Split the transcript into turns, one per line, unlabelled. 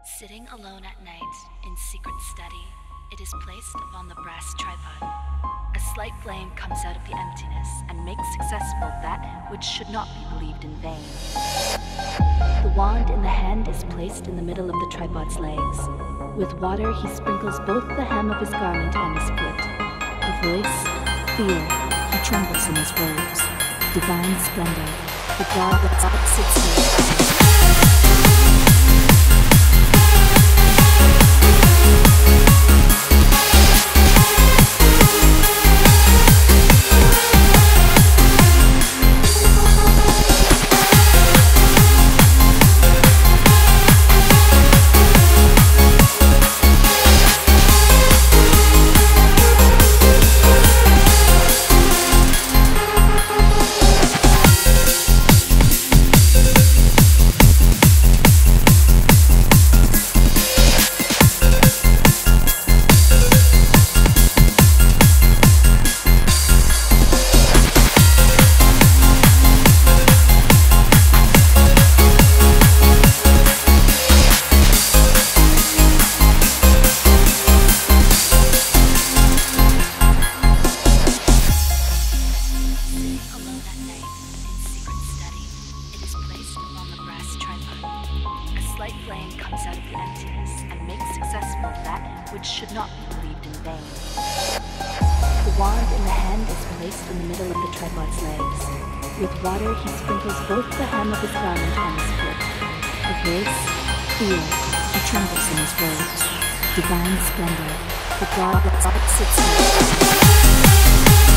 Sitting alone at night, in secret study, it is placed upon the brass tripod. A slight flame comes out of the emptiness and makes successful that which should not be believed in vain. The wand in the hand is placed in the middle of the tripod's legs. With water he sprinkles both the hem of his garment and his foot. A voice, fear, he trembles in his robes. Divine splendor, the god that sits here. Light flame comes out of the emptiness and makes successful that which should not be believed in vain. The wand in the hand is placed in the middle of the tripod's legs. With water he sprinkles both the hem of his garment and his foot. A voice, fear, he trembles in his robes. Divine splendor, the god that sits here.